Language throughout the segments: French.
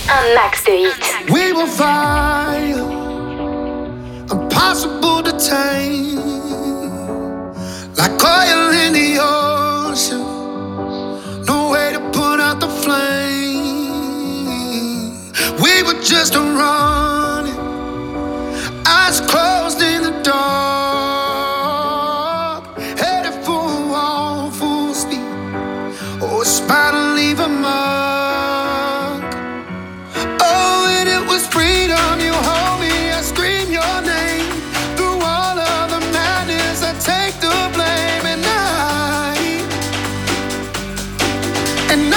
Un max de hits. We will fire, impossible to tame, like oil in the ocean, no way to put out the flame. We were just running, eyes closed in the dark, headed for a wall full speed. Oh, it's about to leave a mark. Oh, and it was freedom. You hold me, I scream your name. Through all of the madness, I take the blame. And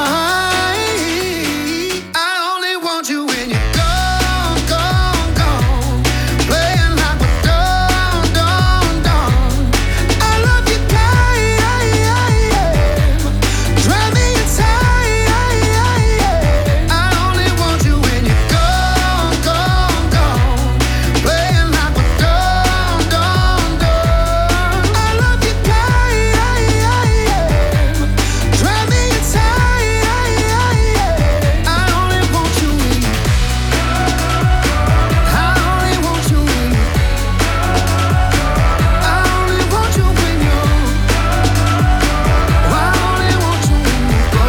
I only want you when you're gone, gone, gone. Playing like we're done, done, done. I love you, drive me insane. I only want you when you're gone, gone, gone. Playing like we're done, done, done. I love you, drive me insane. I only want you when you. I only want you when you. I only want you when you. I only want you when you go.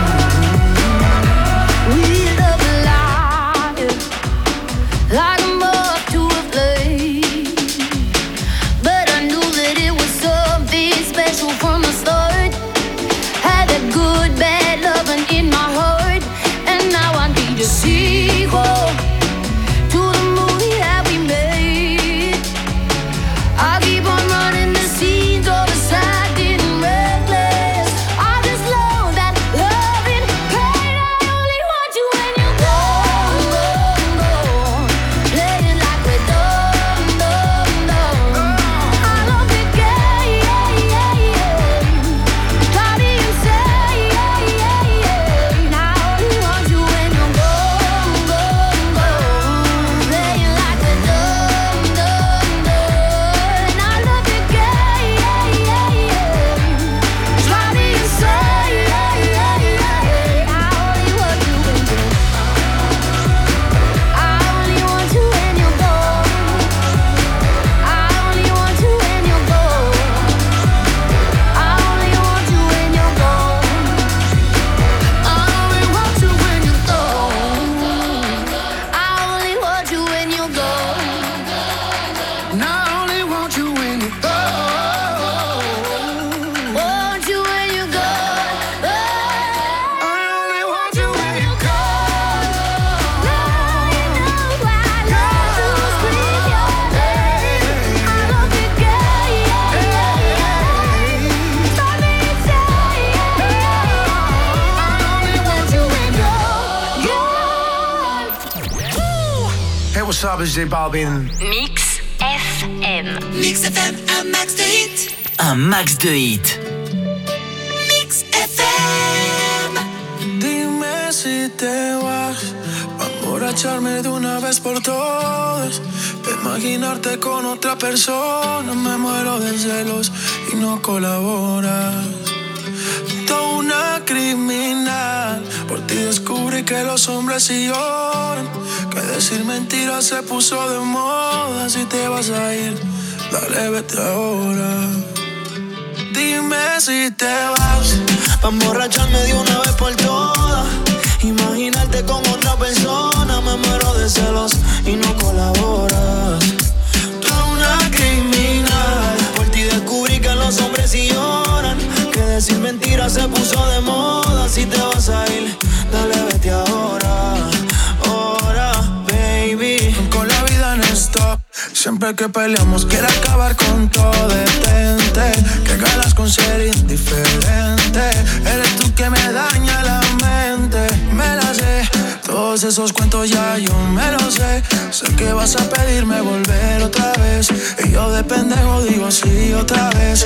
We love alive, like a moth to a flame. But I knew that it was something special from the start. Had that good, bad loving in my heart, and now I need a sequel to the movie that we made. I keep on running the scenes all beside and reckless. I just love that loving pain. I only want you when you're gone, gone, gone. Playing like we're done, done, done. I love you, drive me insane. I only want you when you're gone, gone, gone. Playing like we're done, done, done. I love you, drive me insane. I only want you when you're. I only want you when you're gone. I only want you when you're gone. I only want you when you're gone. I only want you when you're gone. I only want you when you're gone. And I only want you when you're gone. Want you when you're gone. I only want you when you're gone. Now you know I love to scream your name. I love you, drive me insane. I only want you when you're Gone. Hey, what's up, it's J Balvin. Mix FM. Mix FM, un max de hits. Un max de hits. Mix FM. Dime si te vas, pa' emborracharme de una vez por todas. Pa' imaginarte con otra persona, me muero de celos y no colaboras. Toda una criminal, por ti descubrí que los hombres sí lloran, que decir mentiras se puso de moda. Si te vas a ir, dale, vete ahora. Dime si te vas, pa' emborracharme de una vez por todas. Imaginarte con otra persona, me muero de celos y no colaboras. Tú eres una criminal, por ti descubrí que los hombres sí lloran, que decir mentiras se puso de moda. Si te vas a ir, dale, vete ahora. Ahora, baby. Con la vida en stop, siempre que peleamos quiere acabar con todo. Detente, que ganas con ser indiferente. Eres tú que me daña la mente. Me la sé, todos esos cuentos ya yo me los sé. Sé que vas a pedirme volver otra vez, y yo de pendejo digo sí otra vez.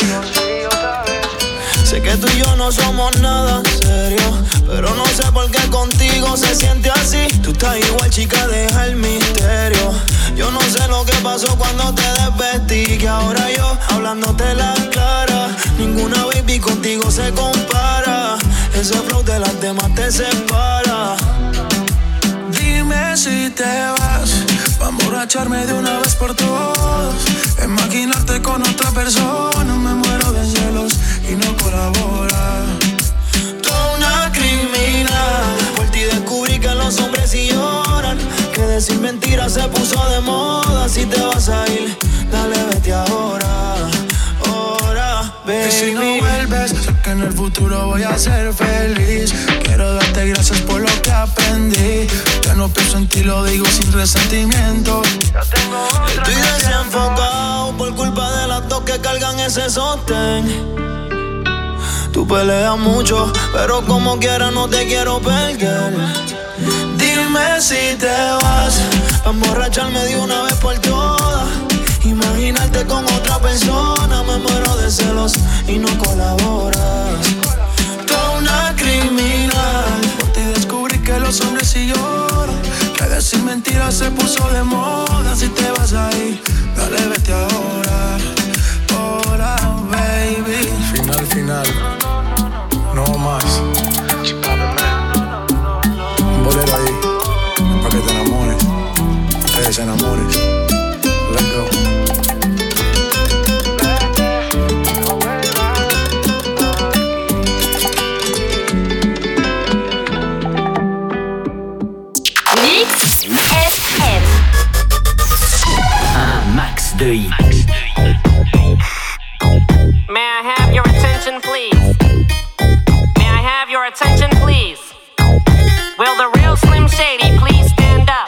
Sé que tú y yo no somos nada serio, pero no sé por qué contigo se siente así. Tú estás igual, chica, deja el misterio. Yo no sé lo que pasó cuando te desvestí, que ahora yo hablándote la clara. Ninguna baby contigo se compara. Ese flow de las demás te separa. Dime si te vas, pa' emborracharme de una vez por todas. Imaginarte con otra persona, me muero de celos y no colabora. Toda una criminal, por ti descubrí que los hombres sí lloran, que decir mentiras se puso de moda. Si te vas a ir, dale, vete ahora, ahora, baby. Y si no vuelves, sé que en el futuro voy a ser feliz. Quiero darte gracias por lo que aprendí. Ya no pienso en ti, lo digo sin resentimiento. Ya tengo otra. Estoy desenfocado por culpa de las dos que cargan ese sostén. Tú peleas mucho, pero como quiera no te quiero perder. Dime si te vas, a emborracharme de una vez por todas. Imaginarte con otra persona, me muero de celos y no colaboras. Toda una criminal, por ti descubrí que los hombres sí lloran, que decir mentiras se puso de moda. Si te vas a ir, dale, vete ahora, ahora, baby. Final, no más. Un bolero ahí, pa' que te enamores, te enamores. Let's go. Mix FM. Un max de hits. May I have your attention, please? May I have your attention, please? Will the real Slim Shady please stand up?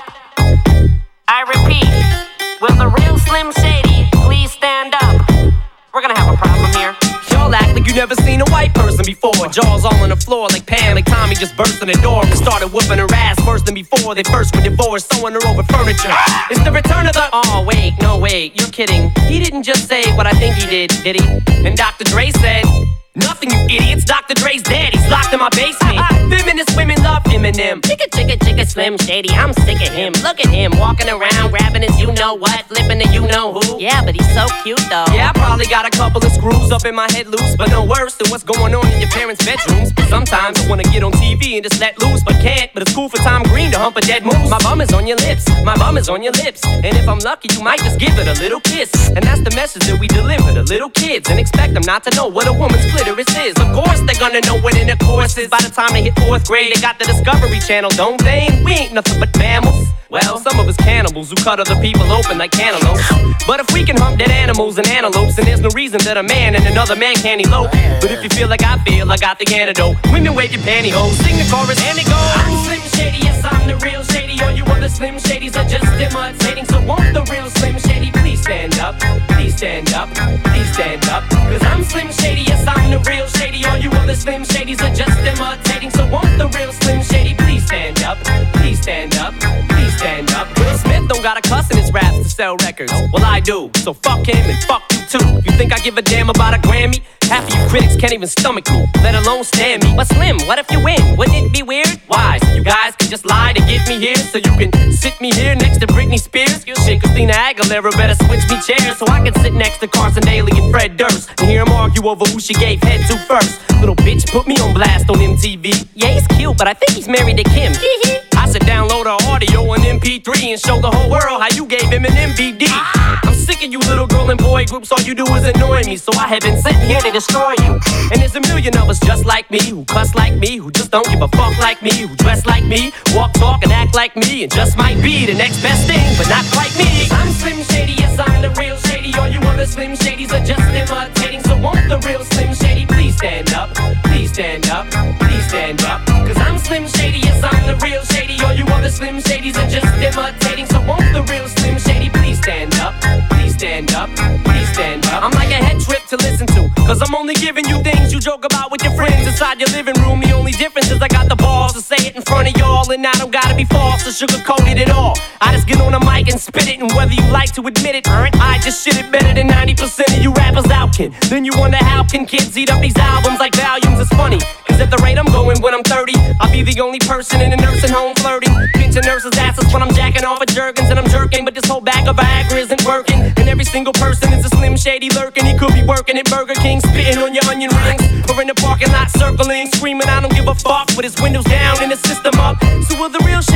I repeat, will the real Slim Shady please stand up? We're gonna have a problem here. Y'all act like you never seen a white person before. Jaws all on the floor like Pam, like Tommy just burst in the door and started whooping her ass worse than before. They first were divorced, sewing her over furniture. It's the return of the... Oh, wait, no, wait, you're kidding. He didn't just say what I think he did he? And Dr. Dre said... Nothing, you idiots. Dr. Dre's dead. He's locked in my basement. Feminist women love Eminem. Chicka, Slim Shady. I'm sick of him. Look at him walking around, grabbing his you-know-what, flipping the you-know-who. Yeah, but he's so cute, though. Yeah, I probably got a couple of screws up in my head loose, but no worse than what's going on in your parents' bedrooms. Sometimes I wanna get on TV and just let loose, but can't. But it's cool for Tom Green to hump a dead moose. My bum is on your lips. My bum is on your lips. And if I'm lucky, you might just give it a little kiss. And that's the message that we deliver to little kids and expect them not to know what a woman's clitoris is. Of course they're gonna know what intercourse is. By the time they hit 4th grade, they got the Discovery Channel, don't they? We ain't nothing but mammals. Well, some of us cannibals who cut other people open like cantaloupes. But if we can hump dead animals and antelopes, then there's no reason that a man and another man can't elope. But if you feel like I feel, I got the antidote. Women wave your pantyhose, sing the chorus and it goes. I'm Slim Shady, yes I'm the real Shady. All you other Slim Shadys are just imitating. So won't the real Slim Shady please stand up? Please stand up, please stand up. Cause I'm Slim Shady, yes I'm the real Shady. All you other Slim Shadys are just imitating. So won't the real Slim Shady please stand up? Please stand up, please stand up. Will Smith don't got a cuss in his raps to sell records. Well, I do, so fuck him and fuck you too. You think I give a damn about a Grammy? Half of you critics can't even stomach me, let alone stand me. But Slim, what if you win? Wouldn't it be weird? Why? So you guys can just lie to get me here, so you can sit me here next to Britney Spears? Shit, Christina Aguilera better switch me chairs so I can sit next to Carson Daly and Fred Durst and hear them argue over who she gave head to first. Little bitch put me on blast on MTV. Yeah, he's cute, but I think he's married to Kim. I should download her audio on MP3 and show the whole world how you gave him an MVD. I'm sick of you little girl and boy groups, all you do is annoy me, so I have been sitting here to destroy you. And there's a million of us just like me, who cuss like me, who just don't give a fuck like me, who dress like me, walk, talk, and act like me, and just might be the next best thing, but not quite me. I'm Slim Shady, yes I'm the real Shady. All you other Slim Shadys are just imitating. So won't the real Slim Shady please stand up? Please stand up, please stand up. Cause I'm Slim Shady, yes I'm the real Shady. All you other Slim Shadys are just imitating. So won't the real Slim Shady please stand up? Please stand up, please stand up. I'm like a head trip to listen to, cause I'm only giving you things you joke about with your friends inside your living room. The only difference is I got the balls to say it in front of y'all, and I don't gotta be false or sugarcoat it at all. I just get on the mic and spit it, and whether you like to admit it, I just shit it better than 90% of you rappers out, kid. Then you wonder how can kids eat up these albums like volumes? It's funny, cause at the rate I'm going when I'm 30, I'll be the only person in a nursing home flirting, pinching nurses' asses when I'm jacking off at Jergens and I'm jerking. But this whole bag of Viagra isn't working, and every single person is a Slim Shady lurking. He could be working at Burger King, spitting on your onion rings, or in the parking lot circling, screaming I don't give a fuck with his windows down and his system up. So will the real Shady please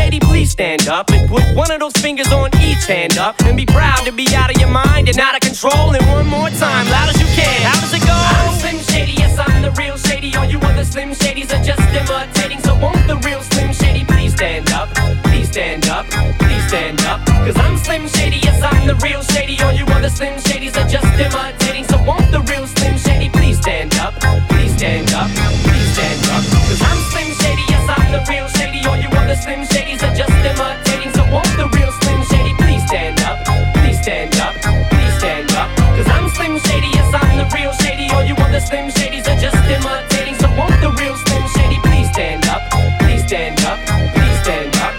please stand up and put one of those fingers on each hand up and be proud to be out of your mind and out of control. And one more time, loud as you can. How does it go? I'm Slim Shady, yes, I'm the real Shady. All you other Slim Shadys are just imitating. So won't the real Slim Shady please stand up? Please stand up, please stand up. Cause I'm Slim Shady, yes, I'm the real Shady. All you other Slim Shadys are just imitating. So won't the real Slim Shady please stand up? Please stand up, please stand up. Cause I'm Slim Shady, yes, I'm the real Shady. All you other Slim Shadys are just imitating. So won't the real Slim Shady please stand up? Please stand up, please stand up. Cause I'm Slim Shady, yes, I'm the real Shady. All you other Slim Shadys are just imitating. So won't the real Slim Shady please stand up? Please stand up, please stand up.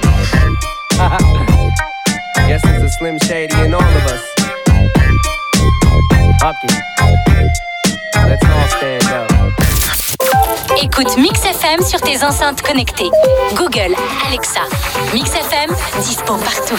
Guess there's a Slim Shady in all of us. Okay, let's all stand up. Écoute Mix FM sur tes enceintes connectées. Google, Alexa, Mix FM, dispo partout.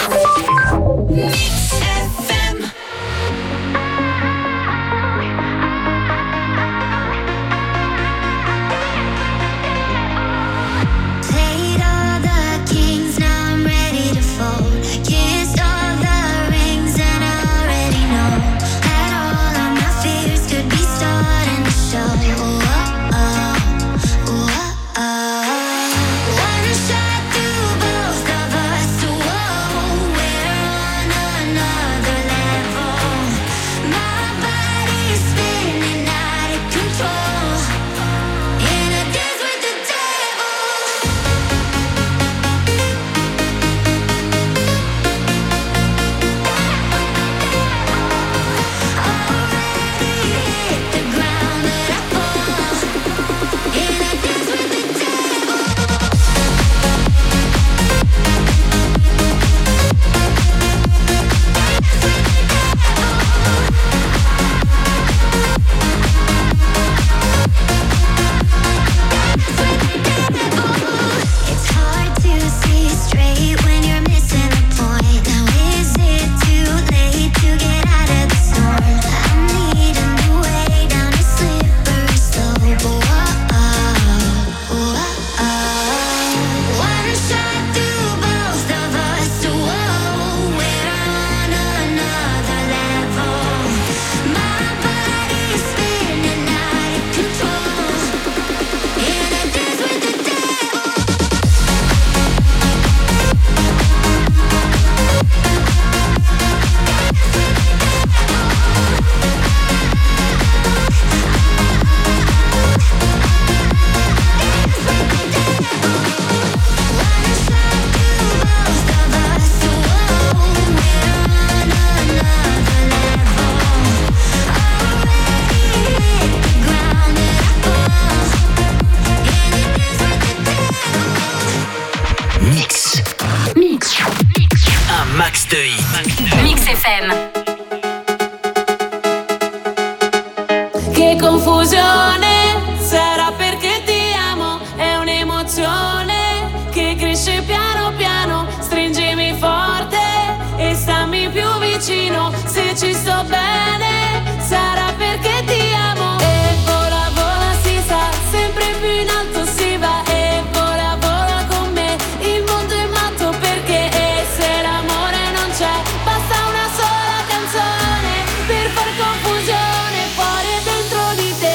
Mix FM. Che confusione, sarà perché ti amo, è un'emozione che cresce piano piano, stringimi forte e stammi più vicino, se ci sto bene, sarà perché ti amo. E vola, vola, si sa, sempre più in alto si va, e vola, vola con me, il mondo è matto perché e se l'amore non c'è, basta una sola canzone per far confusione fuori e dentro di te.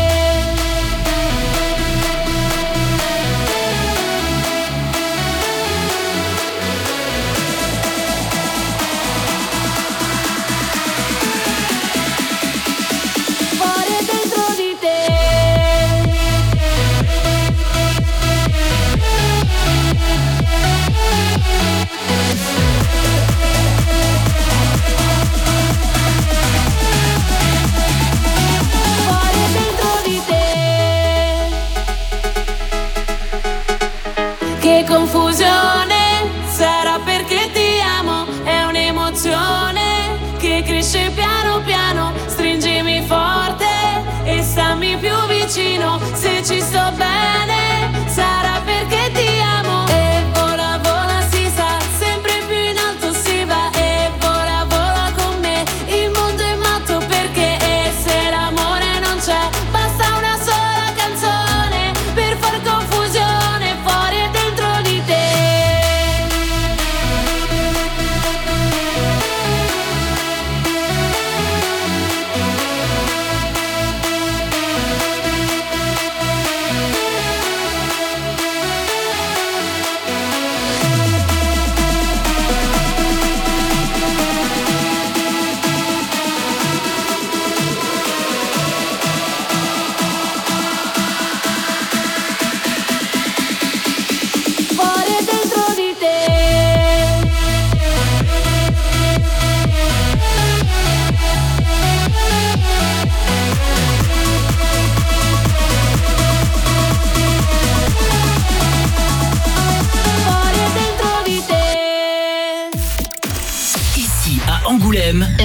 Fuori e dentro di te. Fuori e dentro di te. Che confusione, sarà perché ti amo, è un'emozione che cresce piano piano, stringimi forte e stammi più vicino, se ci sto bene, sarà perché ti amo. E vola, vola, si sa, sempre più in alto si va, e vola, vola con me, il mondo è matto perché e se l'amore non c'è, basta una sola canzone per far confusione fuori e dentro di te.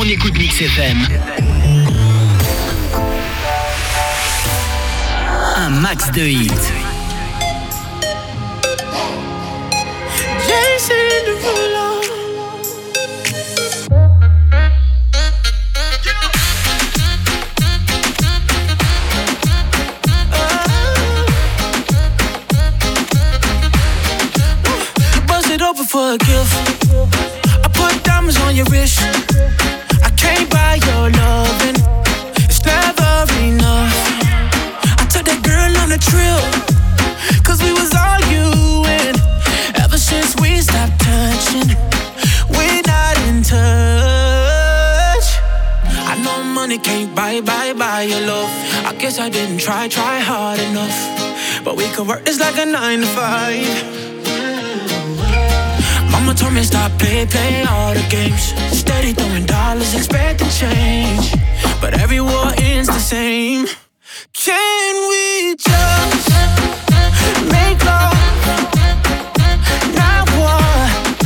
on écoute Mix FM. Un max de hits. Jason Derulo. Bust it open for a gift. I put diamonds on your wrist. I can't buy your loving. It's never enough. I took that girl on a trip, 'cause we was arguing. Ever since we stopped touching, we're not in touch. I know money can't buy your love. I guess I didn't try hard enough. But we could work this like a 9 to 5. Mama told me stop play all the games. Steady throwing dollars, expecting change. But every war ends the same. Can we just make love? Not war.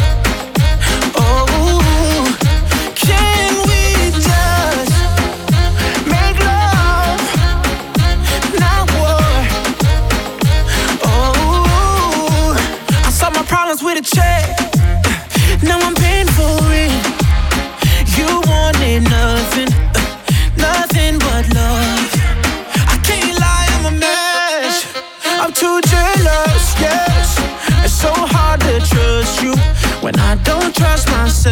Oh, can we just make love? Not war. Oh, I solve my problems with a check. Now I'm paying for it. You wanted nothing, nothing but love. I can't lie, I'm a mess. I'm too jealous, yes. It's so hard to trust you when I don't trust myself.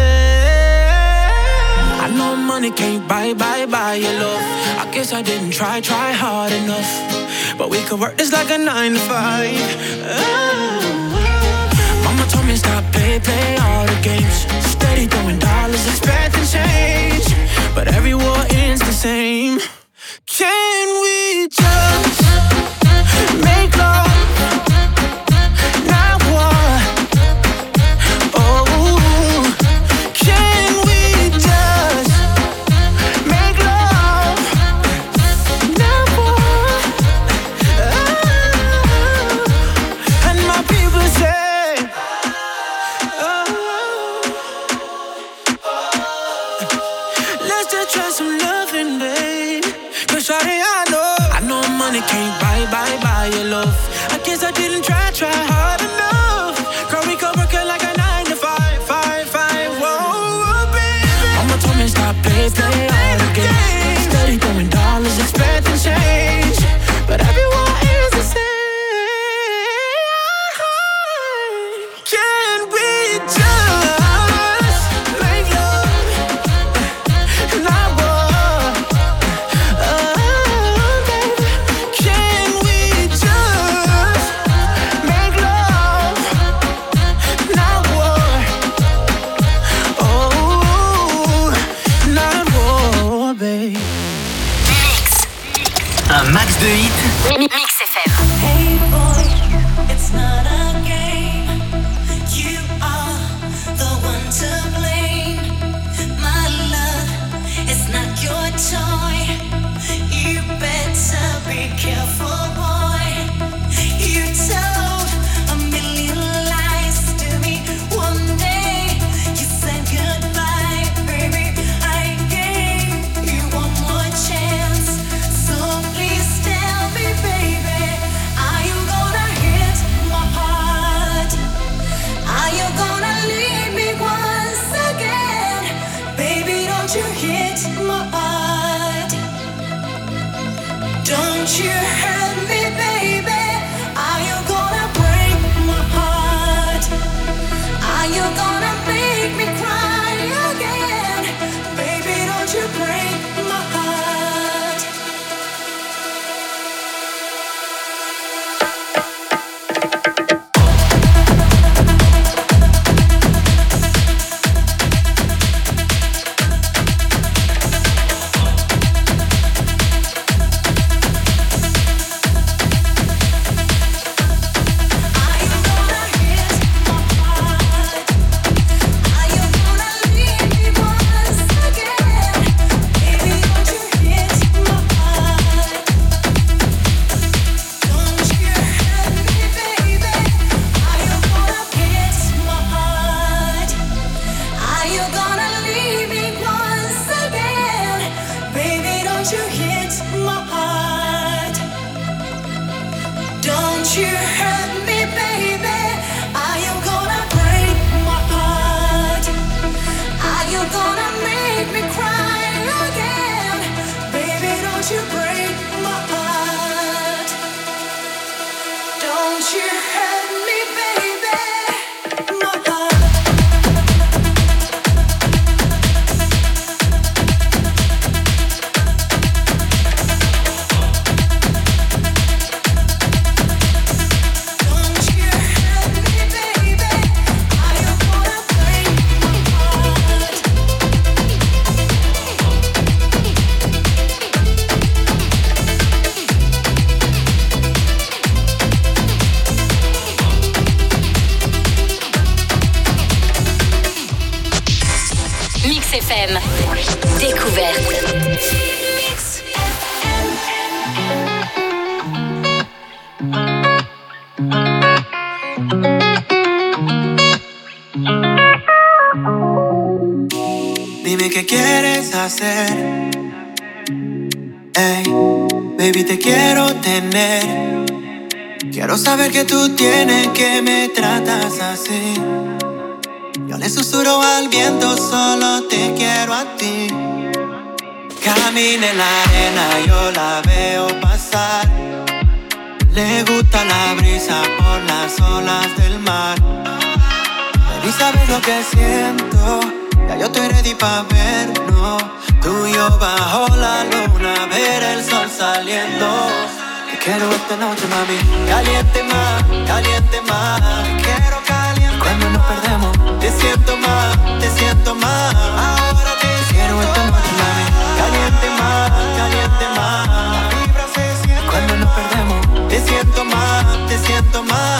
I know money can't buy your love. I guess I didn't try hard enough. But we could work this like a 9 to 5. Mama told me stop play all the games. Steady throwing dollars, expecting change. But every war ends the same. Can we just make love? Not war. Oh, can we just make love? Not war. Oh, and my people say, let's just try some loving, babe. 'Cause shawty, I know money can't buy your love. I guess I didn't try hard enough. Girl, we could work it like a 9 to 5. Whoa, baby. Mama told me stop play all the games. Steady throwing dollars, expecting change. But everyone is the same. Can we just make love? Not war. Oh, baby. Can we just make love? Not war. Oh, not war, babe. Un max de hits. Mix FM. Hey boy, it's not a game. You are the one to blame. My love, it's not your toy. You better be careful, boy. You told a million lies to me one day. You said goodbye, baby. I gave you one more chance. So please tell me, baby, you hurt me, baby. Are you gonna break my heart? Are you gonna make me cry again? Baby, don't you break my heart. Don't you hurt me, baby. My heart. FM. Découverte. Dime qué quieres hacer. Ey, baby, te quiero tener. Quiero saber que tú tienes, que me tratas así. Yo le susurro al viento, solo te quiero a ti. Camina en la arena, yo la veo pasar. Le gusta la brisa por las olas del mar. Baby, ¿sabes lo que siento? Ya yo estoy ready pa' vernos. Tú y yo bajo la luna, ver el sol saliendo. Te quiero esta noche, mami. Caliente más, caliente más. Te quiero caliente. Cuando nos perdemos, te siento más, te siento más. Ahora te quiero esta noche, mami. Caliente más, caliente más. La vibra se siente. Cuando nos perdemos, te siento más, te siento más.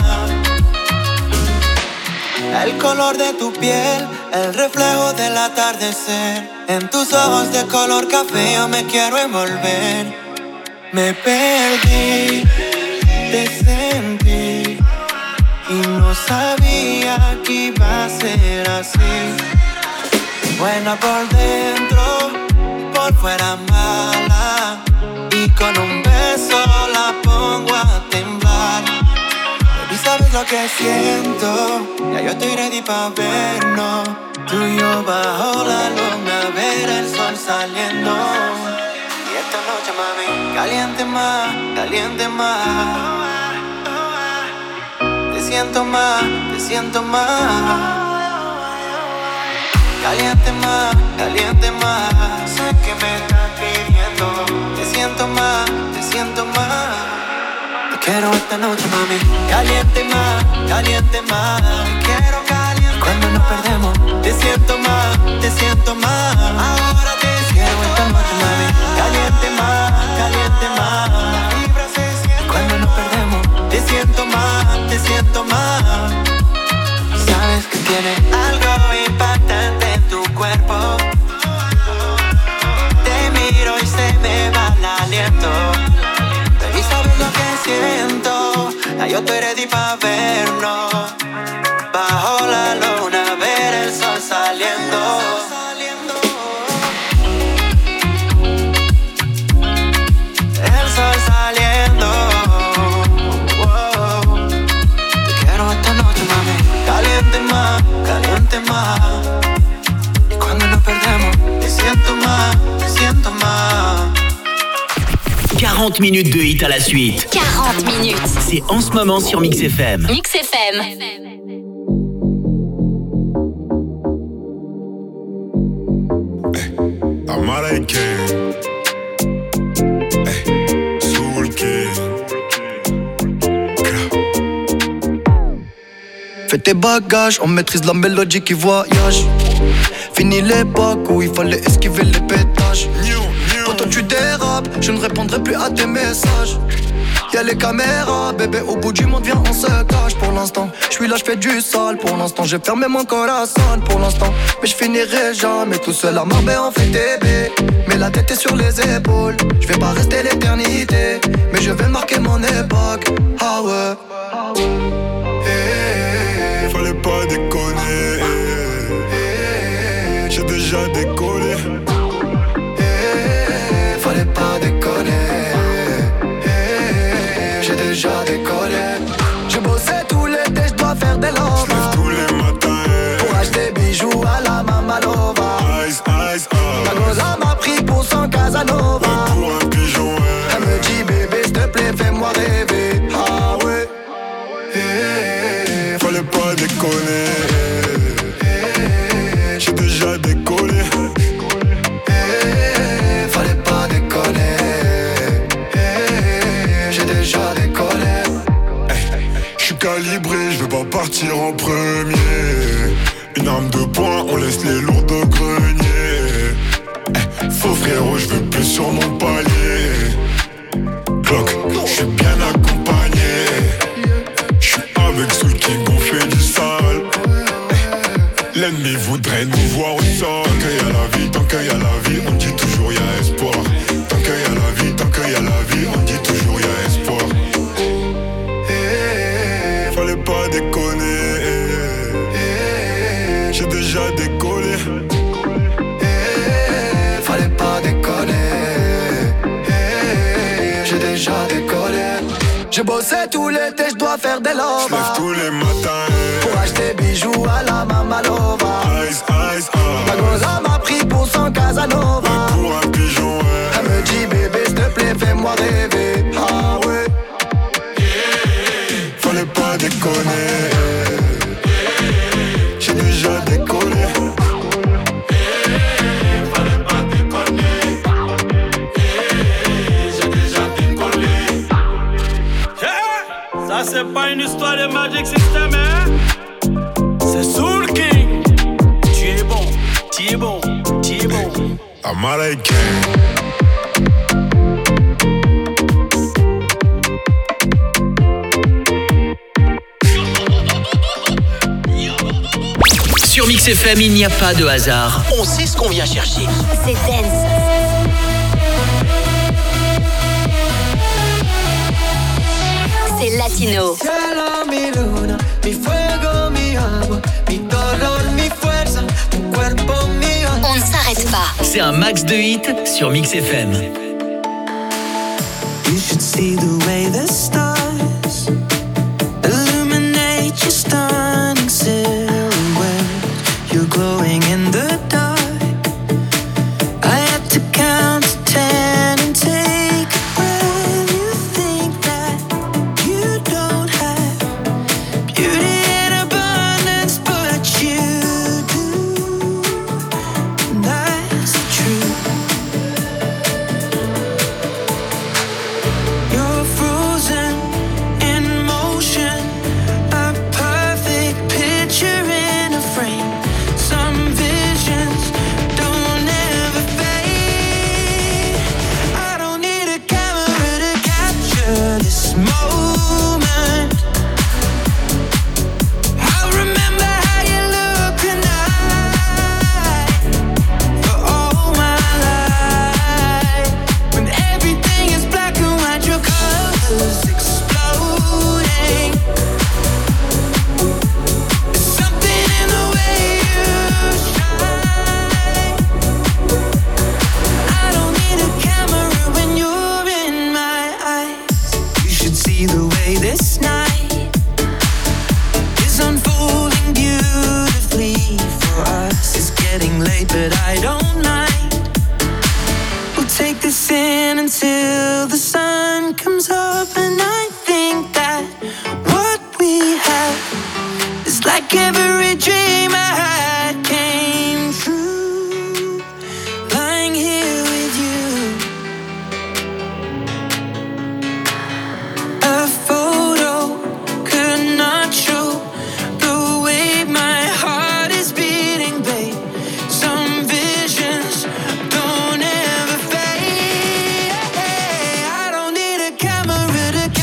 El color de tu piel, el reflejo del atardecer. En tus ojos de color café yo me quiero envolver. Me perdí, te sentí y no sabía que iba a ser así. Buena por dentro, por fuera mala. Y con un beso la pongo a temblar. Baby, ¿sabes lo que siento? Ya yo estoy ready pa' vernos. Tú y yo bajo la luna, ver el sol saliendo. Y esta noche, mami, caliente más, caliente más. Te siento más, te siento más. Caliente más, caliente más. Sé que me estás pidiendo. Te siento más, te siento más. Te quiero esta noche, mami. Caliente más, caliente más. Te quiero caliente. Cuando nos perdemos, te siento más, te siento más. Ahora te quiero esta noche, mami. Caliente más, caliente más. La vibra se siente. Cuando nos perdemos, te siento más, te siento más. Sabes que tiene algo impactante en tu cuerpo. Te miro y se me va el aliento. Baby, ¿sabes lo que siento? Ya yo estoy ready pa' vernos. Bajo la luna, ver el sol saliendo. El sol saliendo. Wow. Te quiero esta noche, mami. Caliente más, caliente más. Y cuando nos perdemos, te siento más, te siento más. 40 minutes de hit à la suite. 40 minutes. C'est en ce moment sur Mix FM. Mix FM. Amara King. Soul King. Fais tes bagages, on maîtrise la mélodie qui voyage. Fini l'époque où il fallait esquiver les pétages. Quand tu dérapes, je ne répondrai plus à tes messages. Y'a les caméras, bébé, au bout du monde, viens, on se cache pour l'instant. J'suis là, j'fais du sale pour l'instant. J'ai fermé mon corazon pour l'instant. Mais j'finirai jamais tout seul à Marbella, on fait bébé. Mais la tête est sur les épaules. J'vais pas rester l'éternité, mais je vais marquer mon époque. Ah ouais. Fallait pas déconner. J'ai déjà décollé. Fallait pas déconner. j'ai déjà décollé. J'ai bossé tout l'été, je dois faire des lovas. J'lève tous les matins pour acheter bijoux à la Mamalova. Ice, ice, Ma goza m'a pris pour son Casanova. Pour un pigeon, elle me dit bébé s'il te plaît fais-moi rêver. Ah ouais. Fallait pas déconner. J'ai déjà décollé. Fallait pas déconner. J'ai déjà décollé. J'suis calibré, j'veux pas partir en premier. Une arme de poing, on laisse les lourds de grenier. Faux frérot, j'veux plus sur mon palier. Glock, j'suis bien accompagné. J'suis avec ceux qui gonflaient du sale. L'ennemi voudrait nous voir au sol. Tant qu'il y a la vie, tant qu'il y a la vie, on dit toujours y'a espoir. Tant qu'il y a la vie, tant qu'il y a la vie, on dit toujours y'a espoir. Fallait pas déconner. J'ai déjà décollé. Fallait pas déconner. J'ai déjà décollé. J'ai bossé tout l'été, je dois faire des lovas. J'lève tous les matins pour acheter bijoux à la Mamalova. Ice, ice, Ma goza m'a pris pour son Casanova. Pour un pigeon, elle me dit bébé s'il te plaît fais-moi rêver. Ah ouais. Fallait pas déconner. J'ai déjà décollé. Fallait pas déconner. J'ai déjà décollé. Ça c'est pas une histoire de Magic System, hein? C'est Soul King. Tu es bon, tu es bon, tu es bon. Américain. Sur Mix FM, il n'y a pas de hasard. On sait ce qu'on vient chercher. C'est dance. C'est latino. Mi luna, mi fuego, mi agua, mi dolor, mi fuerza, tu cuerpo mío. On ne s'arrête pas. C'est un max de hits sur Mix FM. You should see the way the stars illuminate your stunning silhouette. You're glowing in the dark. I had to count to 10 and take a breath. You think that you don't have beauty in abundance, but you do. And that's the truth. You're frozen in motion, a perfect picture in a frame. Some visions don't ever fade. I don't need a camera to capture this moment. I'll remember how you look tonight for all my life. When everything is black and white, your colors exploding. There's something in the way you shine. I don't need a camera when you're in my eyes. You should see the way this night is unfolding beautifully for us. It's getting late, but I don't mind. We'll take this in until the sun comes up, and I think that what we have is like every dream I had came true. Lying here with you, a photo could not show the way my heart is beating, babe. Some visions don't ever fade. I don't need a camera to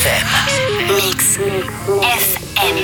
FM. Mix FM.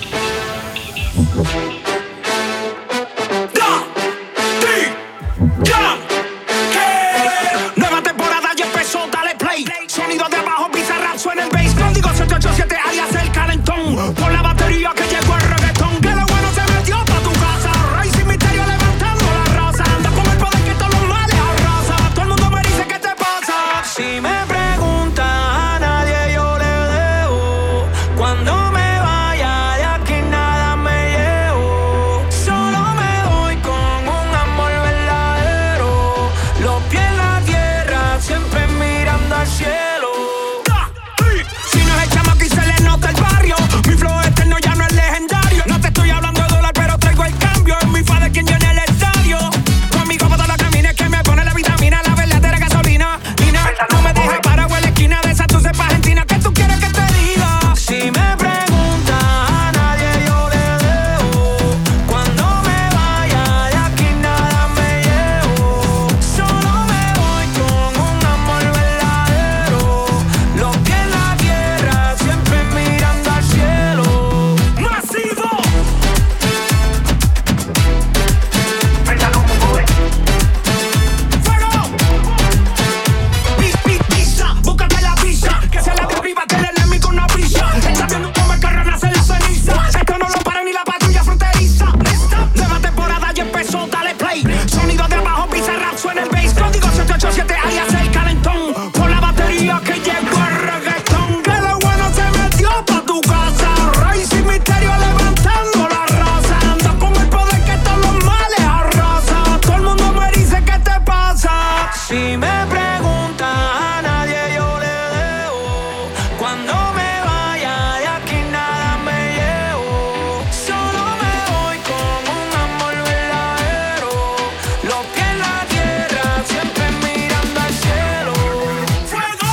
Nueva temporada ya empezó, dale play. Sonido de abajo, Bizarrap suena el bass. Código 787 alias el calentón. Por la batería que llegó el reggaetón. Que lo bueno se metió pa' tu casa. Rey sin misterio levantando la raza. Anda con el poder que todos los males arrasa. Todo el mundo me dice ¿qué te pasa? Si me preguntas a nadie yo le debo. Cuando me vaya de aquí nada me llevo. Solo me voy con un amor verdadero. Los pies en la tierra, siempre mirando al cielo. Si no es el chamaco y se le nota el barrio. Mi flow eterno ya no es legendario. No te estoy hablando de dólar, pero traigo el cambio. Es mi padre quien llena el estadio. Conmigo para todas las caminas que me pone la vitamina, la verdadera gasolina. No me dejes parado en la esquina de esa tu cepa argentina. ¿Qué tú quieres que te diga? Si me preguntas a nadie yo le debo. Cuando me vaya de aquí nada me llevo. Solo me voy con un amor verdadero. Los pies en la tierra, siempre mirando al cielo. ¡Masivo! Pizza, búscate la pizza. Que sea la de arriba, que el enemigo no avisa. Está viendo cómo el carro nace la ceniza. Esto no lo para ni la patrulla fronteriza. Nueva temporada ya empezó, dale play. Sonido de abajo, Bizarrap suena el bass. Código 787 alias el calentón. Por la batería que llegó el reggaetón. Que lo bueno se metió pa' tu casa. Rey sin misterio levantando la raza. Anda con el poder que todos los males arrasa. Todo el mundo me dice ¿qué te pasa? Si me preguntas a nadie yo le debo. Cuando me vaya de aquí nada me llevo. Solo me voy con un amor verdadero. Los pies en la tierra, siempre mirando al cielo. ¡Fuego!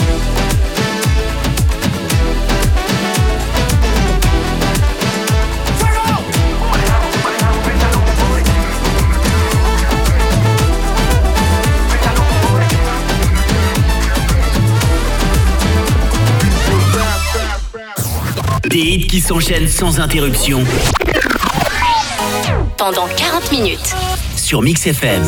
Des hits qui s'enchaînent sans interruption Pendant 40 minutes. sur Mix FM.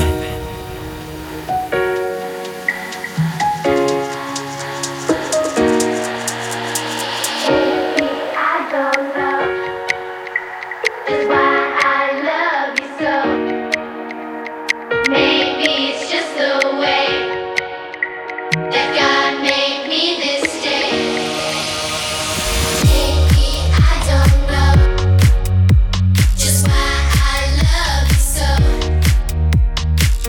Just why I love you so.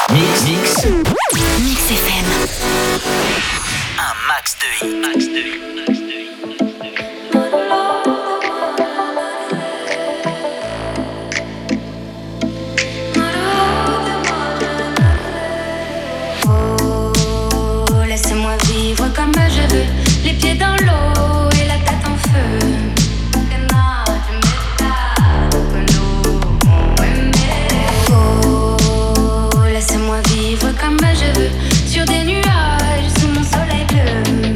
Mix FM. Un max de hits. Laissez-moi vivre comme je veux, les pieds dans l'eau et la tête en feu. Oh, laissez-moi vivre comme je veux, sur des nuages, sous mon soleil bleu.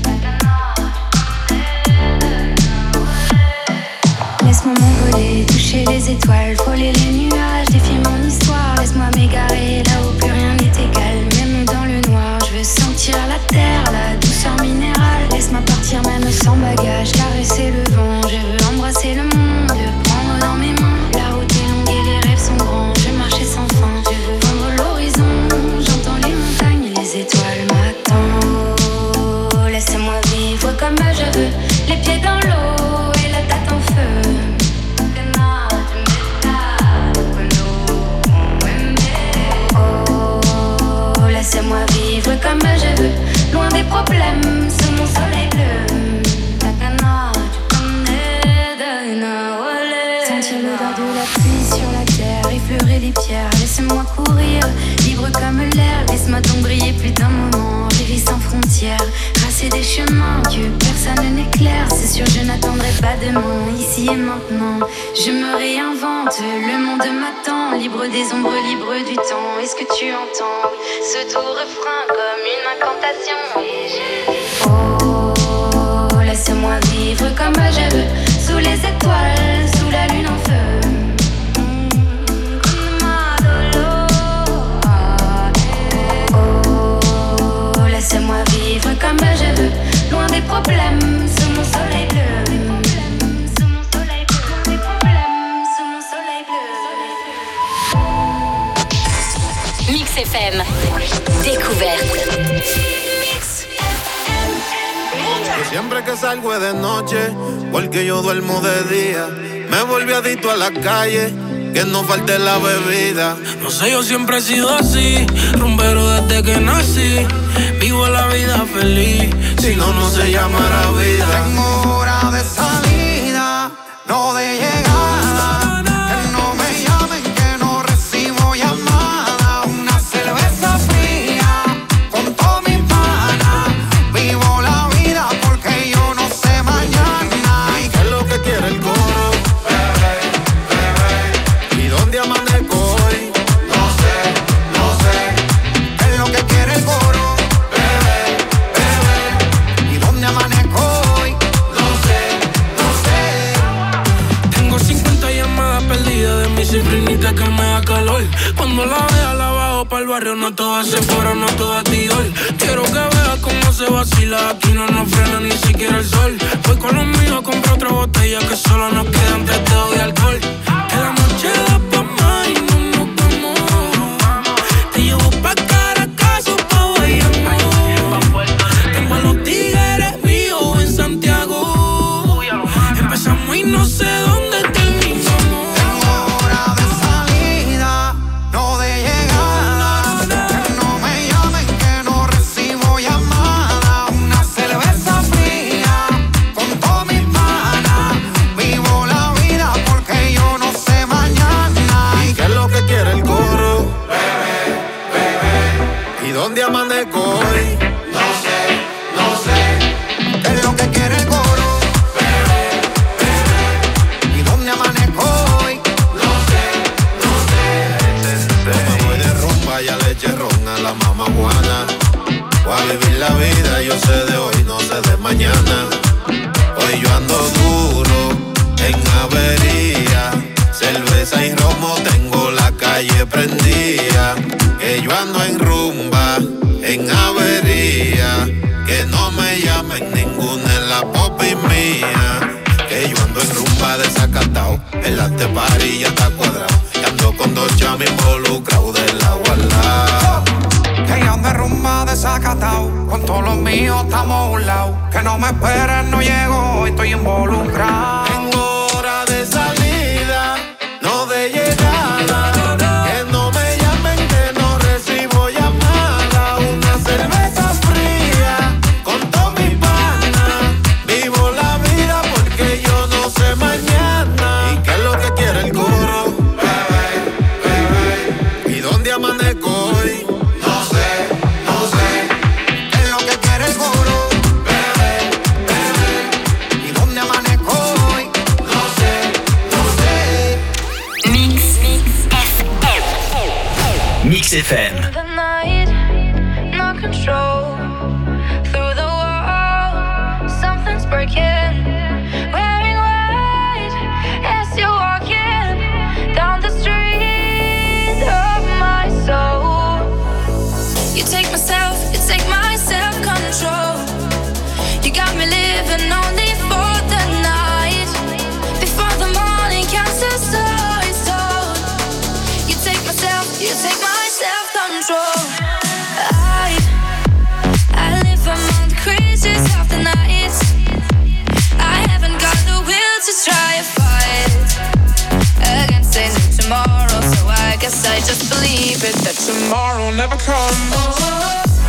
Laisse-moi m'envoler, toucher les étoiles, frôler les nuages, défier mon histoire. Laisse-moi m'égarer là où plus rien n'est égal, même dans le noir. Je veux sentir la terre, la douceur minérale. Laisse-moi partir même sans bagage, caresser le vent. Je veux embrasser le monde, prendre dans mes mains. La route est longue et les rêves sont grands. Je veux marcher sans fin, je veux vendre l'horizon. J'entends les montagnes, les étoiles m'attendent. Oh, laissez-moi vivre comme je veux, les pieds dans l'eau et la tête en feu. Oh, laissez-moi vivre comme je veux, loin des problèmes, sous mon soleil bleu. Sentir l'odeur de la pluie sur la terre, effleurer les pierres, laissez-moi courir, libre comme l'air. Laisse-moi donc briller plus d'un moment, rêver sans frontières, tracer des chemins que personne n'éclaire. C'est sûr je n'attendrai pas demain, ici et maintenant. Je me réinvente, le monde m'attend, libre des ombres, libre du temps. Est-ce que tu entends ce doux refrain comme une incantation? Et je dis oh, laissez-moi vivre comme je veux, sous les étoiles, sous la lune en feu. Oh, laissez-moi vivre comme je veux, loin des problèmes, sous mon soleil bleu. Sous mon soleil bleu, loin des problèmes, sous mon soleil bleu. Mix FM. Découverte. Siempre que salgo de noche, porque yo duermo de día, me volví adicto a la calle, que no falte la bebida. No sé, yo siempre he sido así, rumbero desde que nací, vivo la vida feliz, si no, no se llamará vida. Tengo hora de salida, no de llegada, que no me llamen, que no recibo llamada. Una cerveza fría, con todo mi pana, vivo la vida porque yo no sé mañana. ¿Y qué es lo que quiere el coro? Bebé, bebé. ¿Y dónde amanezco hoy? No sé, ¿qué es lo que quiere el coro? Bebé, bebé. ¿Y dónde amanezco hoy? No sé. Tengo 50 llamadas perdidas de mi cifrinita que me da calor. Cuando la vea la bajo pa'l barrio, no todas se fueron, no todas Dior. Quiero que veas cómo se vacila, aquí no nos frena ni siquiera el sol. Voy con los míos, compro otra botella que solo nos quedan 3 dedos de alcohol. Que la noche da pa' más y no nos vamos. Te llevo pa' Caracas o pa' Bayamón. Tengo a los tigres míos en Santiago. Empezamos y no sé dónde terminamos. Tengo hora de salida, no de llegada, que no me llamen, que no recibo llamada. Una cerveza fría, con todo mi pana, vivo la vida porque yo no sé mañana. ¿Y qué es lo que quiere el coro? Bebé, bebé. ¿Y dónde amanezco hoy? No sé, ¿qué es lo que quiere el coro? Bebé, bebé. ¿Y dónde amanezco hoy? No sé. Me voy de rumba y a leche ron a la mamaguana. Voy a vivir la vida, yo sé de hoy, no sé de mañana. Hoy yo ando duro, en avería. Cerveza y romo, tengo la calle prendida. Que yo ando en rumba, en avería. Que no me llamen ninguna en la popi mía. Que yo ando en rumba desacatao, el ante party ya está cuadrado. Y ando con 2 chamas involucrados del agua al lado. Que yo ando en rumba desacatao, con todos los míos estamos a un lado. Que no me esperen, no llego, estoy involucrado. Tengo hora de salida, no de llegada. Que no me llamen, que no recibo Mix FM. The night, no control. Through the wall, something's breaking. Wearing white as you're walking down the street of my soul. You take my self-control. You got me living only for the night. Before the morning comes, the story's told. You take my self-control. I live among the creatures of the night. I haven't got the will to try a fight against a new tomorrow, so I guess I just believe it that tomorrow never comes.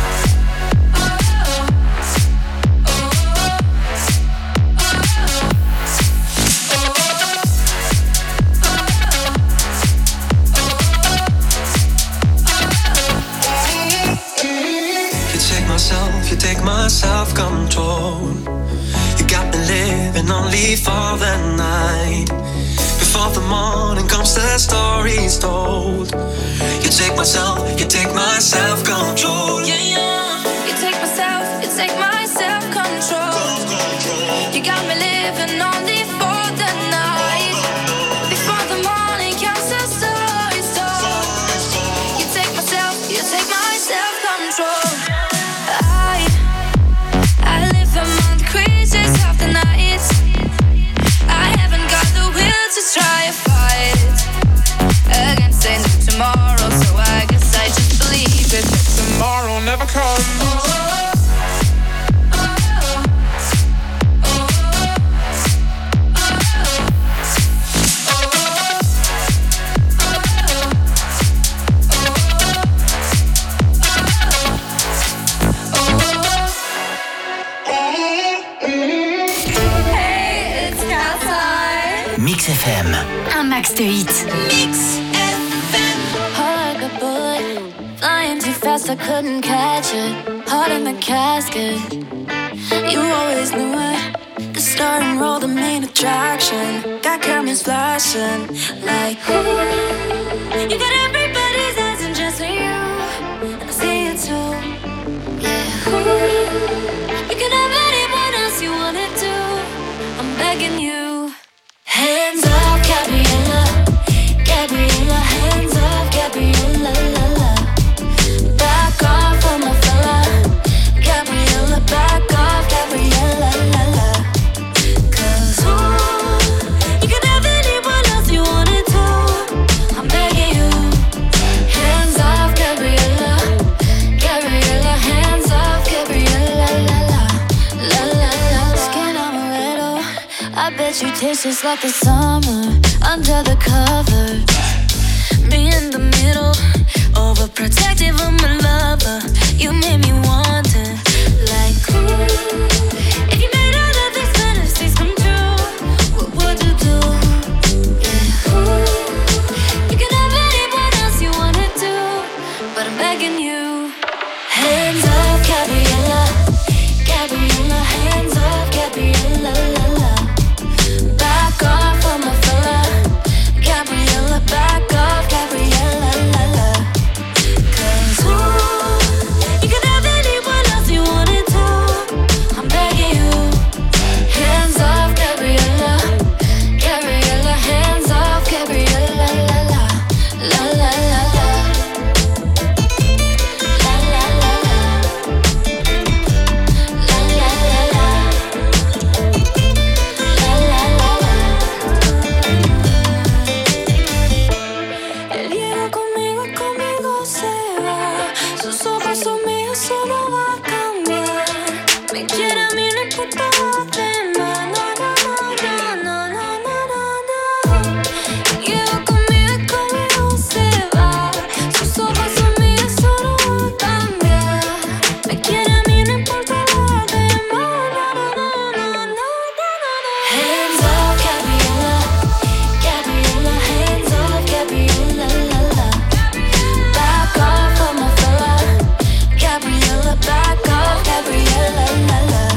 You take my self-control. You got me living only for the night. Before the morning comes, the story's told. You take my self-control. Yeah, yeah. You take my self-control. You got me living only for the night. Before the morning comes, the story's told. You take my self-control. Among the creatures of the night, I haven't got the will to try a fight against a new tomorrow, so I guess I just believe it that tomorrow never comes. Mix FM. Un max de hits. Mix FM. Heart like a bullet, flying too fast I couldn't catch it. Heart in the casket. You always knew it. The start and roll, the main attraction. Got cameras flashing like ooh. You got everybody's eyes and just for you, and I see it too. Yeah. Ooh. You can have anyone else you wanted to. I'm begging you. Hands off, Gabriella, Gabriella, hands off, Gabriella, la la. Back off on my fella, Gabriella, back off, Gabriella, la la. 'Cause you can have anyone else you wanted to. I'm begging you. Hands off, Gabriella, Gabriella, hands off, Gabriella, la la, la la la. Skin amaretto, I bet you taste just like the summer under the covers. Me in the middle, overprotective of my lover. You made me want it, like ooh. If you made all of these fantasies come true, what would you do? Yeah, ooh. You can have anyone else you wanted to, but I'm begging you. Hands off, Gabriella, Gabriella, hands off, Gabriella, la la. Back off on my fella, Gabriella, back off, Gabriella, la la. 'Cause you can have anyone else you wanted to. I'm begging you. Hands off, Gabriella, Gabriella, hands off, Gabriella, la la, la la la la. La la la la. La la la la. La la la la. Él llega conmigo, conmigo se va. Sus ojos son míos, solo va a cambiar. Me quiere a mí, no importa lo demás. No, no, no, no, no, no, no, no. Llega conmigo, conmigo se va. Sus ojos son míos, solo va a cambiar. Me quiere a mí, no importa lo demás. No, no, no, no, no, no. Hands off, Gabriella, Gabriella, hands off, Gabriella, la la. Back off on my fella, Gabriella, back off, Gabriella, la la.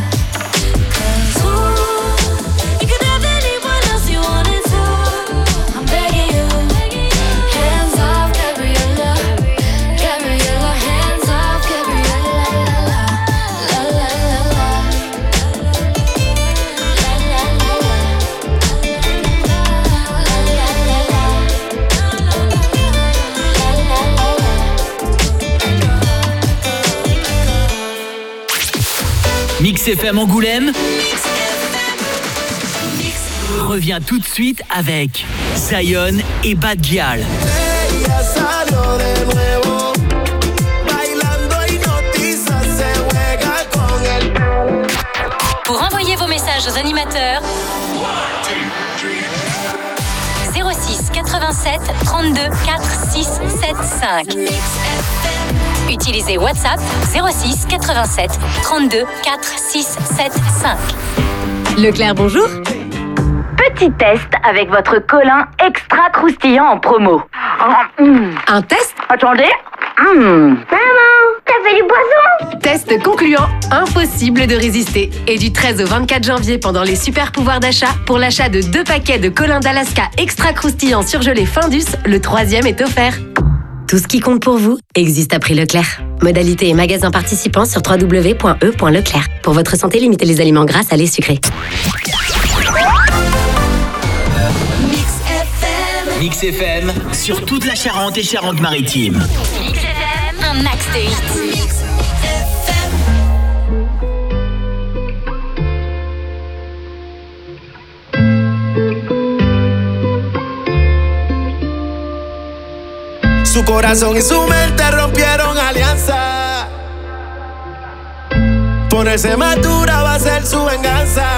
Mix FM Angoulême revient tout de suite avec Zion et Bad Gyal. Pour envoyer vos messages aux animateurs, 06 87 32 4 6 7 5. Utilisez WhatsApp 06 87 32 4 6 7 5. Leclerc, bonjour. Petit test avec votre collant extra croustillant en promo. Un test? Attendez. Maman, t'as fait du poisson? Test concluant, impossible de résister. Et du 13 au 24 janvier, pendant les super pouvoirs d'achat, pour l'achat de 2 paquets de collants d'Alaska extra croustillants surgelés Findus, le 3e est offert. Tout ce qui compte pour vous existe à prix Leclerc. Modalité et magasins participants sur www.e.leclerc. Pour votre santé, limitez les aliments gras, salés, sucrés. Mix FM sur toute la Charente et Charente-Maritime. Mix FM, un max de hits. Su corazón y su mente rompieron alianza. Ponerse más dura va a ser su venganza.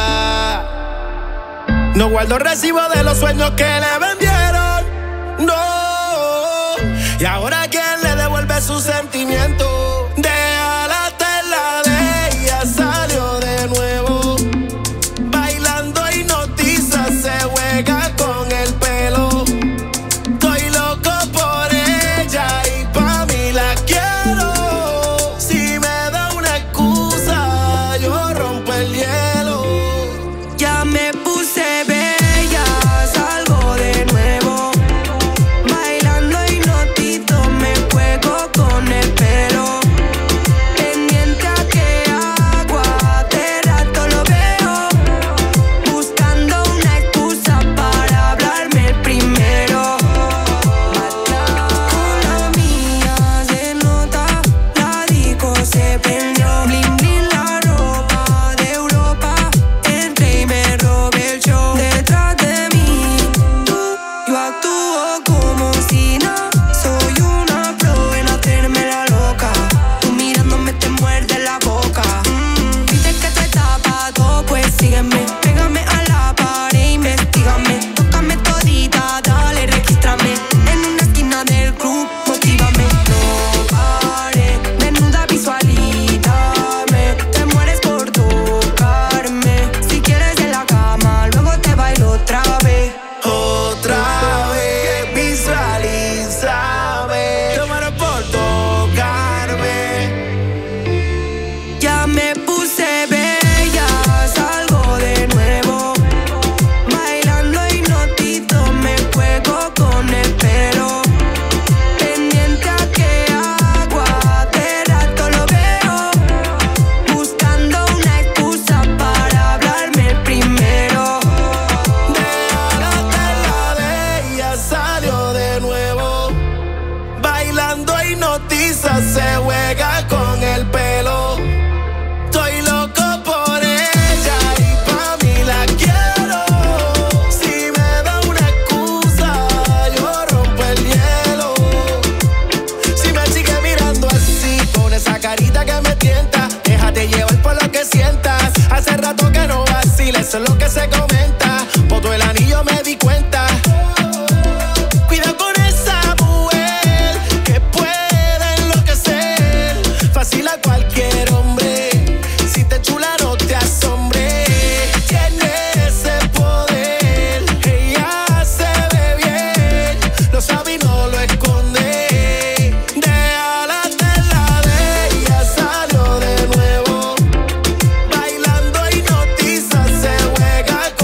No guardo recibo de los sueños que le vendieron. No. Y ahora quién le devuelve su sentimiento. Deja la tela de ella, salió de nuevo. Bailando hipnotiza, se juega con el pelo. Estoy loco por ella y pa' mí la quiero. Si me da una excusa, yo rompo el hielo. Ya me puse bella, salgo de nuevo. Bailando hipnotito, me juego con el pelo. Pendiente a que agua, de rato lo veo. Buscando una excusa para hablarme el primero. Con la mía se nota, la disco se prendió. Bling bling la ropa de Europa. Entré y me robé el show. Detrás de mí, yo actúo como si no. Soy una pro en hacerme la loca. Tú mirándome te muerde la boca. Dices que te tapa todo, pues sígueme. Pégame a la pared, investígame. Tócame todita, dale, regístrame. En una esquina del club, motívame. No pare, desnuda visualízame. Te mueres por tocarme. Si quieres en la cama, luego te bailo otra vez. Otra vez, visualízame. Te mueres por tocarme. Ya me puse bella, salgo de nuevo. Bailando hipnotito, me juego con el pelo. Pendiente a que agua, de rato lo veo. Buscando una excusa para hablarme el primero. Deja la tela de ella, salió de nuevo. Bailando hipnotiza, se juega con el pelo. Estoy loco por ella y pa' mí la quiero. Si me da una excusa, yo rompo el hielo. Si me sigue mirando así, con esa carita que me tienta, déjate llevar por lo que sientas. Hace rato que no vacila, eso es lo que se comenta. Por el anillo me di cuenta. Cuidado con esa mujer que puede enloquecer. Fácil a cualquier hombre. Si te chula no te asombre. Tiene ese poder. Ella se ve bien. Lo sabe y no lo esconde. Deja la tela de ella, salió de nuevo. Bailando hipnotiza, se juega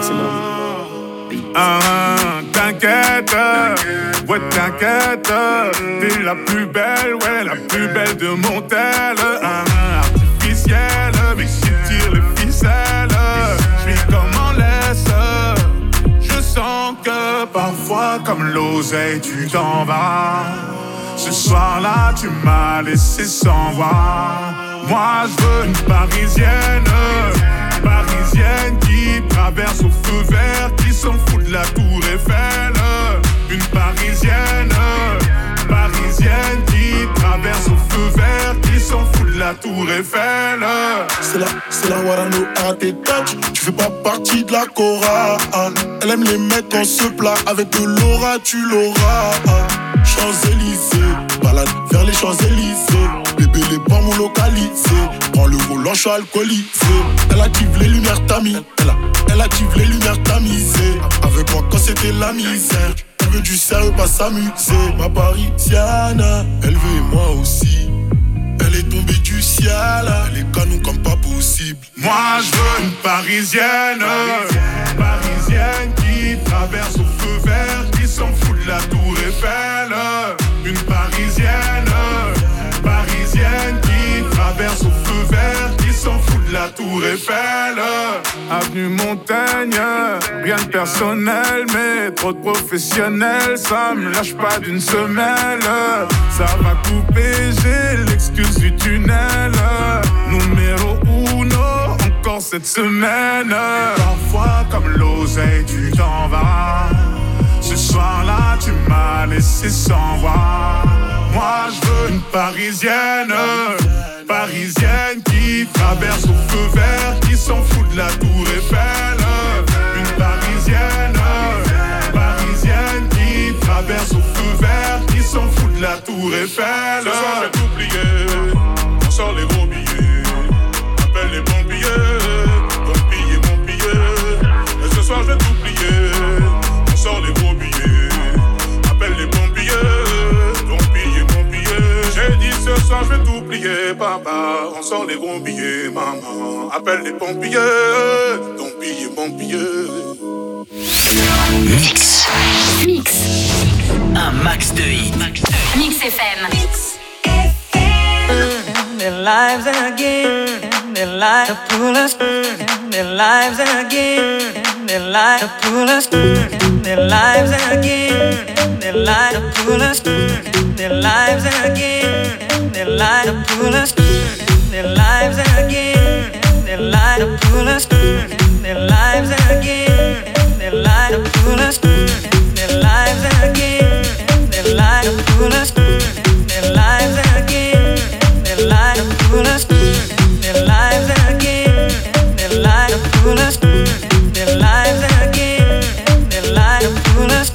T'inquiète, ouais t'inquiète, t'es la plus belle, ouais la plus belle de mon tel. Artificielle, mais si tire les ficelles, j'suis comme en laisse. Je sens que parfois comme l'oseille tu t'en vas. Ce soir-là tu m'as laissé sans voix. Moi je veux une parisienne, parisienne qui traverse au feu vert, qui s'en fout de la tour Eiffel. Une parisienne, parisienne qui traverse au feu vert, qui s'en fout de la tour Eiffel. C'est la Warano à tes touch. Tu fais pas partie de la chorale. Elle aime les mecs quand se plat. Avec de l'aura tu l'auras. Champs-Élysées, balade vers les Champs-Élysées. Bébé les pommes localisées. Prends le volant, je suis alcoolisé. Elle active les lumières tamies. Elle active les lumières tamisées. Avec moi quand c'était la misère. Elle veut du sérieux, pas s'amuser. Ma parisienne, elle veut et moi aussi. Elle est tombée du ciel, les canons comme pas possible. Moi je veux une parisienne, parisienne qui traverse au feu vert, qui s'en fout de la tour Eiffel. Une parisienne, parisienne qui traverse au feu vert, qui s'en fout de la tour Eiffel. Avenue Montaigne, rien de personnel, mais trop de professionnels, ça me lâche pas d'une semelle. Ça va couper, j'ai l'excuse du tunnel. Numéro uno, encore cette semaine. Parfois comme l'oseille tu t'en vas. Ce soir-là tu m'as laissé sans voix. Moi je veux une parisienne, parisienne qui traverse au feu vert, qui s'en fout de la tour Eiffel. Une parisienne, parisienne qui traverse au feu vert, qui s'en fout de la tour Eiffel. Ce soir je vais t'oublier, on sort les gros billets. Appelle les pompiers, donc piller mon billet. Et ce soir je vais t'oublier, on sort les gros billets. Appelle les pompiers, donc piller mon billet. J'ai dit ce soir je vais t'oublier, papa. On sort les gros billets, maman. Appelle les pompiers, donc piller mon billet. Mix. Un max de hits. Mix FM. Their lives again, their lives to pull us. Their lives again, their lives to pull us. Their lives again, their lives to pull us. Their lives again, their lives to pull us. Their lives again, their lives to pull us. Their lives again, their lives to pull us. Their lives again, their lives to pull us. Their lives again, their lives to pull us. Their lives again, their lives to pull us. Their lives again, their lives to pull us.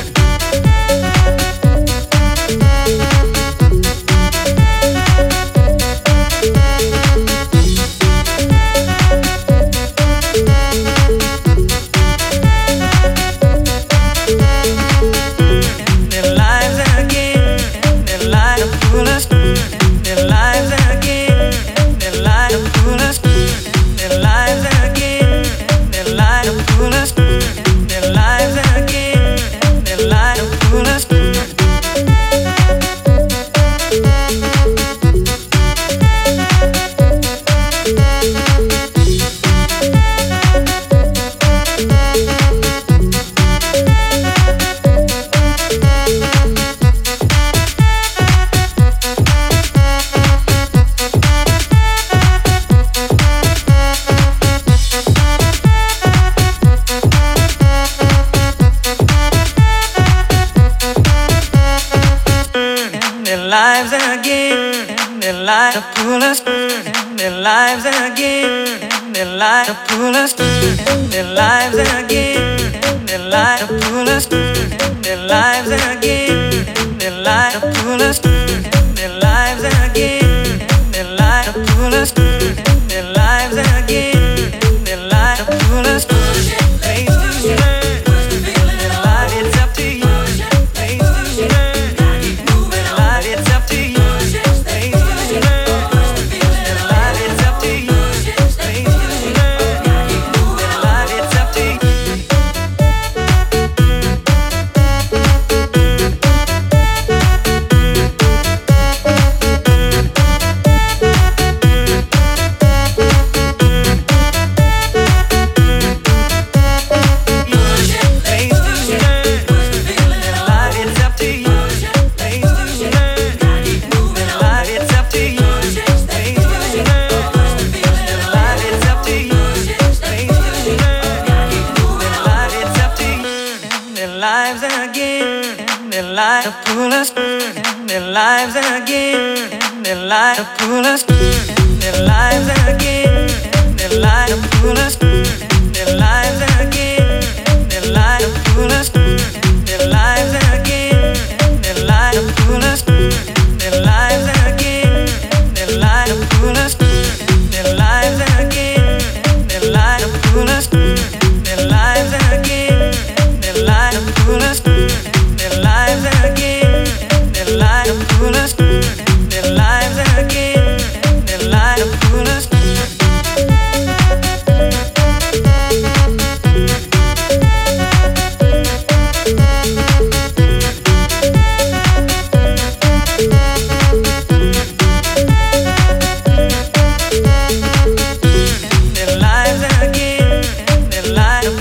lives to pull us. Their lives again. Their lives to pull us. Their lives again. Their lives to pull us. Their lives again. Their lives to pull us. Their lives again. Their lives to pull us. Their lives again. Their lives to pull us. life to pull us in their lives again, in their life to pull us in their lives again, in their life to pull us.